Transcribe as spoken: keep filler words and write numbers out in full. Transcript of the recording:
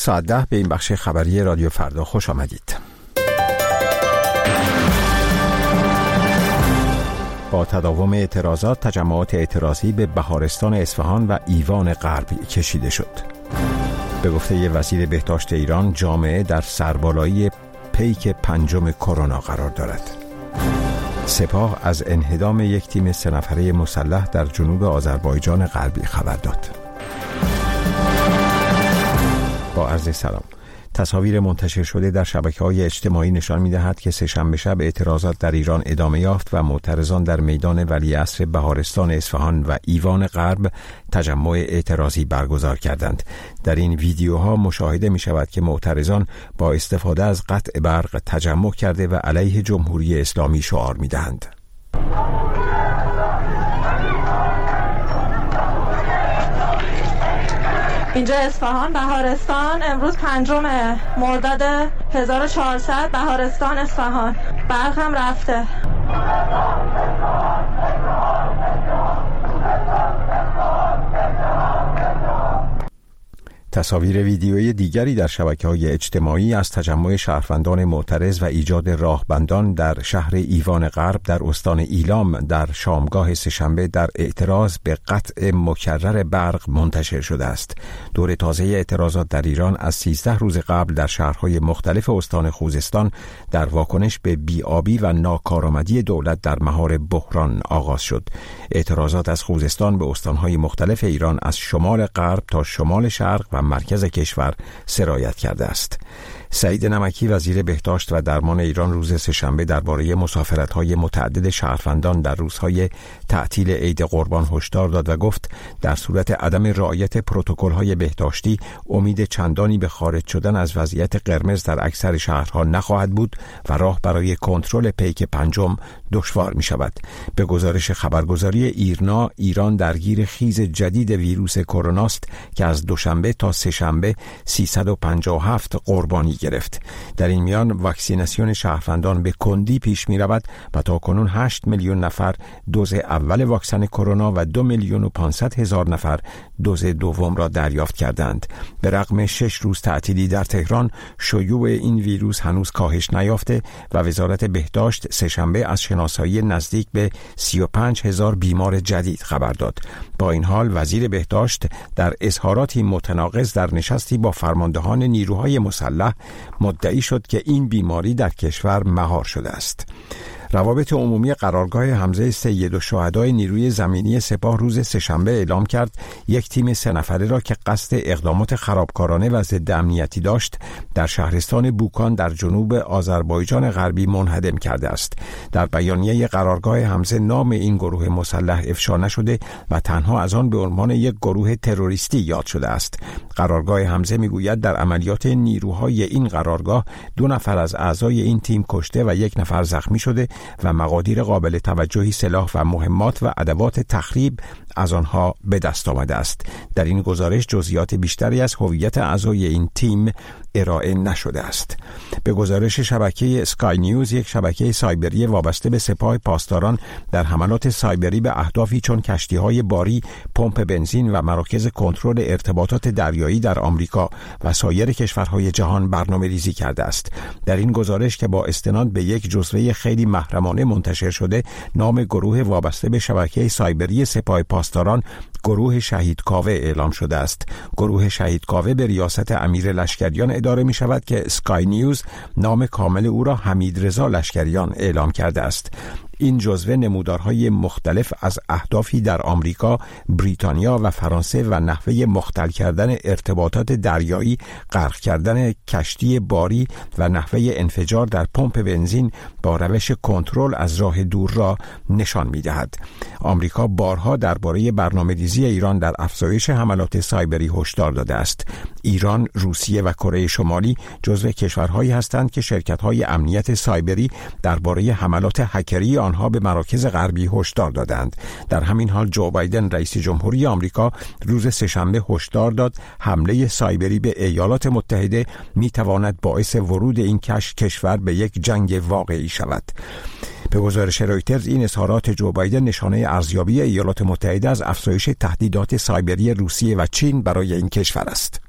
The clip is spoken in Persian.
ساعت ده به این بخش خبری رادیو فردا خوش آمدید. با تداوم اعتراضات، تجمعات اعتراضی به بهارستان اصفهان و ایوان غربی کشیده شد. به گفته وزیر بهداشت ایران، جامعه در سربالایی پیک پنجم کرونا قرار دارد. سپاه از انهدام یک تیم سه نفره مسلح در جنوب آذربایجان غربی خبر داد. با عرض سلام. تصاویر منتشر شده در شبکه‌های اجتماعی نشان می‌دهد که سه‌شنبه شب اعتراضات در ایران ادامه یافت و معترضان در میدان ولیعصر بهارستان اصفهان و ایوان غرب تجمع اعتراضی برگزار کردند. در این ویدیوها مشاهده می‌شود که معترضان با استفاده از قطع برق تجمع کرده و علیه جمهوری اسلامی شعار می‌دهند. اینجا اصفهان، بهارستان، امروز پنجم مرداد هزار و چهارصد، بهارستان اصفهان. برق هم رفته. تصاویر ویدیویی دیگری در شبکه‌های اجتماعی از تجمع شهروندان معترض و ایجاد راهبندان در شهر ایوان غرب در استان ایلام در شامگاه سه‌شنبه در اعتراض به قطع مکرر برق منتشر شده است. دور تازه اعتراضات در ایران از سیزده روز قبل در شهرهای مختلف استان خوزستان در واکنش به بی‌آبی و ناکارآمدی دولت در مهار بحران آغاز شد. اعتراضات از خوزستان به استانهای مختلف ایران از شمال غرب تا شمال شرق و مرکز کشور سرایت کرده است. سعید نمکی وزیر بهداشت و درمان ایران روز سه‌شنبه درباره مسافرت‌های متعدد شهروندان در روزهای تعطیل عید قربان هشدار داد و گفت در صورت عدم رعایت پروتکل‌های بهداشتی امید چندانی به خارج شدن از وضعیت قرمز در اکثر شهرها نخواهد بود و راه برای کنترل پیک پنجم دشوار می‌شود. به گزارش خبرگزاری ایرنا، ایران درگیر خیز جدید ویروس کرونا است که از دوشنبه تا سه‌شنبه سیصد و پنجاه و هفت قربانی گرفت. در این میان واکسیناسیون شهروندان به کندی پیش می رود و تا کنون هشت میلیون نفر دوز اول واکسن کرونا و دو میلیون و پانصد هزار نفر دوز دوم را دریافت کردند. به رغم شش روز تعطیلی در تهران، شیوع این ویروس هنوز کاهش نیافته و وزارت بهداشت سه‌شنبه از شناسایی نزدیک به سی و پنج هزار بیمار جدید خبر داد. با این حال وزیر بهداشت در اظهاراتی متناقض در نشستی با فرماندهان نیروهای مسلح مدعی شد که این بیماری در کشور مهار شده است. روابط عمومی قرارگاه حمزه سیدالشهداء نیروی زمینی سپاه روز سه‌شنبه اعلام کرد یک تیم سه نفره را که قصد اقدامات خرابکارانه و ضد امنیتی داشت در شهرستان بوکان در جنوب آذربایجان غربی منهدم کرده است. در بیانیه قرارگاه حمزه نام این گروه مسلح افشا نشده و تنها از آن به عنوان یک گروه تروریستی یاد شده است. قرارگاه حمزه میگوید در عملیات نیروهای این قرارگاه دو نفر از اعضای این تیم کشته و یک نفر زخمی شده و مقادیر قابل توجهی سلاح و مهمات و ادوات تخریب از آنها به دست آمده است. در این گزارش جزئیات بیشتری از هویت اعضای این تیم ارائه نشده است. به گزارش شبکه اسکای نیوز، یک شبکه سایبری وابسته به سپاه پاسداران در حملات سایبری به اهدافی چون کشتی‌های باری، پمپ بنزین و مراکز کنترل ارتباطات دریایی در آمریکا و سایر کشورهای جهان برنامه‌ریزی کرده است. در این گزارش که با استناد به یک جزوه خیلی محرمانه منتشر شده، نام گروه وابسته به شبکه سایبری سپاه پاسداران گروه شهید کاوه اعلام شده است. گروه شهید کاوه به ریاست امیر لشکریان اداره می شود که اسکای نیوز نام کامل او را حمید رضا لشکریان اعلام کرده است. این جزوه نمودارهای مختلف از اهدافی در آمریکا، بریتانیا و فرانسه و نحوه مختل کردن ارتباطات دریایی، غرق کردن کشتی باری و نحوه انفجار در پمپ بنزین با روش کنترل از راه دور را نشان می‌دهد. آمریکا بارها درباره برنامه‌ریزی ایران در افزایش حملات سایبری هشدار داده است. ایران، روسیه و کره شمالی جزو کشورهایی هستند که شرکت‌های امنیت سایبری درباره حملات هکری آنها به مراکز غربی هشدار دادند. در همین حال جو بایدن رئیس جمهوری آمریکا روز سه‌شنبه هشدار داد حمله سایبری به ایالات متحده می‌تواند باعث ورود این کش کشور به یک جنگ واقعی شود. به گزارش رویترز این اظهارات جو بایدن نشانه ارزیابی ایالات متحده از افزایش تهدیدات سایبری روسیه و چین برای این کشور است.